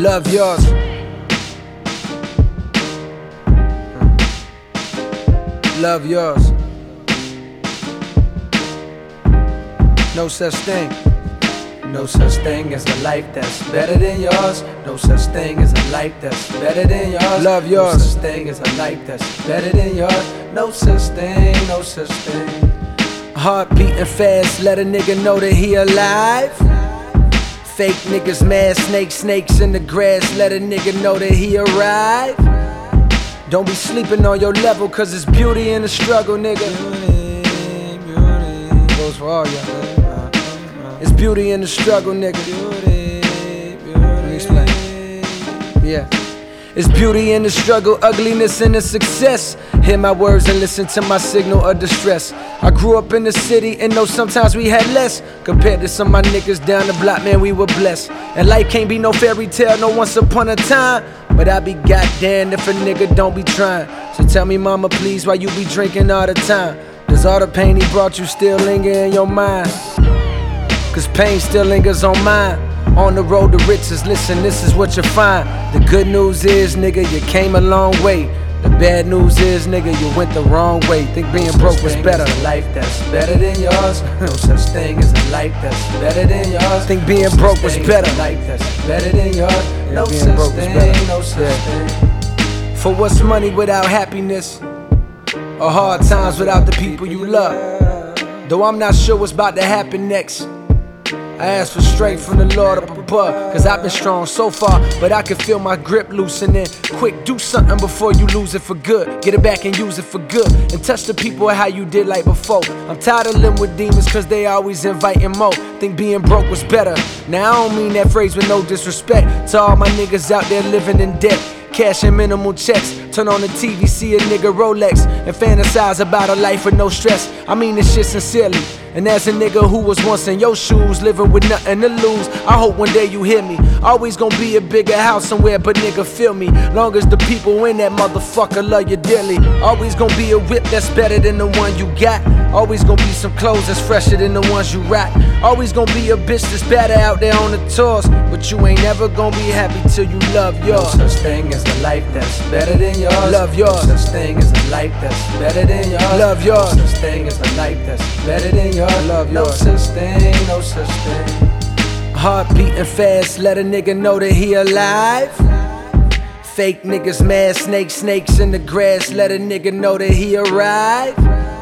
Love yours. Love yours. No such thing. No such thing as a life that's better than yours. No such thing as a life that's better than yours. Love yours. No such thing as a life that's better than yours. No such thing, no such thing. Heart beating fast, let a nigga know that he alive. Fake niggas mad, snakes in the grass, let a nigga know that he arrived. Don't be sleeping on your level, cause it's beauty in the struggle, nigga. Beauty. Goes for all y'all. It's beauty in the struggle, nigga. Let me explain. Yeah. It's beauty in the struggle, ugliness in the success. Hear my words and listen to my signal of distress. I grew up in the city and know sometimes we had less. Compared to some of my niggas down the block, man, we were blessed. And life can't be no fairy tale, no once upon a time. But I be goddamn if a nigga don't be trying. So tell me, mama, please, why you be drinking all the time? Does all the pain he brought you still linger in your mind? Cause pain still lingers on mine. On the road to riches, listen, this is what you find. The good news is, nigga, you came a long way. The bad news is, nigga, you went the wrong way. Think being broke was better. A life that's better than yours. No such thing as a life that's better than yours. Think being broke was better. A life that's better than yours. No such thing, no such thing. For what's money without happiness? Or hard times without the people you love? Though I'm not sure what's about to happen next, I ask for strength from the Lord up above. Cause I've been strong so far, but I can feel my grip loosening. Quick, do something before you lose it for good. Get it back and use it for good. And touch the people how you did like before. I'm tired of living with demons cause they always inviting more. Think being broke was better. Now I don't mean that phrase with no disrespect to all my niggas out there living in debt. Cashing minimal checks, turn on the TV, see a nigga Rolex, and fantasize about a life with no stress. I mean this shit sincerely. And as a nigga who was once in your shoes, living with nothing to lose, I hope one day you hear me. Always gonna be a bigger house somewhere, but nigga feel me. Long as the people in that motherfucker love you dearly. Always gonna be a whip that's better than the one you got. Always gonna be some clothes that's fresher than the ones you rock. Always gonna be a bitch that's better out there on the tours. But you ain't never gonna be happy till you love yours. No such thing as a life that's better than yours. Love yours. No such thing as a life that's better than yours. Love yours. No such thing as a life that's better than yours. Love yours. No such thing, no such thing. Heart beating fast, let a nigga know that he alive. Fake niggas mad, snakes in the grass, let a nigga know that he arrived.